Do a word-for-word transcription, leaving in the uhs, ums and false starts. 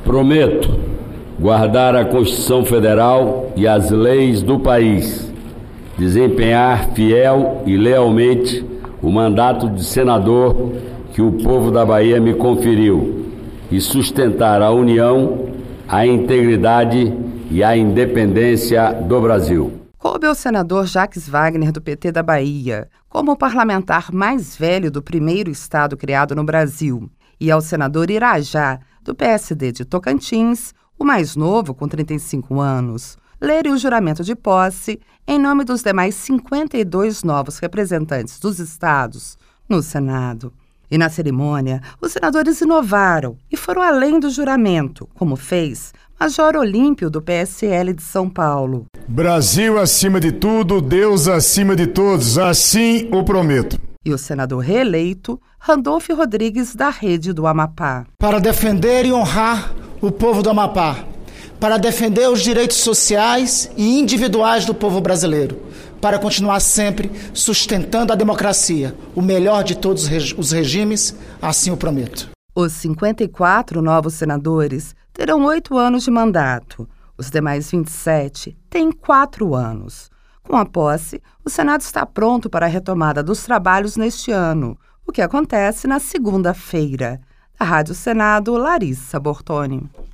Prometo guardar a Constituição Federal e as leis do país, desempenhar fiel e lealmente o mandato de senador que o povo da Bahia me conferiu e sustentar a união, a integridade e a independência do Brasil. Coube ao senador Jacques Wagner, do P T da Bahia, como o parlamentar mais velho do primeiro estado criado no Brasil, e ao senador Irajá, do P S D de Tocantins, o mais novo, com trinta e cinco anos, lerem o juramento de posse em nome dos demais cinquenta e dois novos representantes dos estados no Senado. E na cerimônia, os senadores inovaram e foram além do juramento, como fez Major Olímpio, do P S L de São Paulo. Brasil acima de tudo, Deus acima de todos, assim o prometo. E o senador reeleito, Randolfo Rodrigues, da Rede do Amapá. Para defender e honrar o povo do Amapá, para defender os direitos sociais e individuais do povo brasileiro, para continuar sempre sustentando a democracia, o melhor de todos os regimes, assim o prometo. Os cinquenta e quatro novos senadores terão oito anos de mandato. Os demais vinte e sete têm quatro anos. Com a posse, o Senado está pronto para a retomada dos trabalhos neste ano, o que acontece na segunda-feira. Da Rádio Senado, Larissa Bortoni.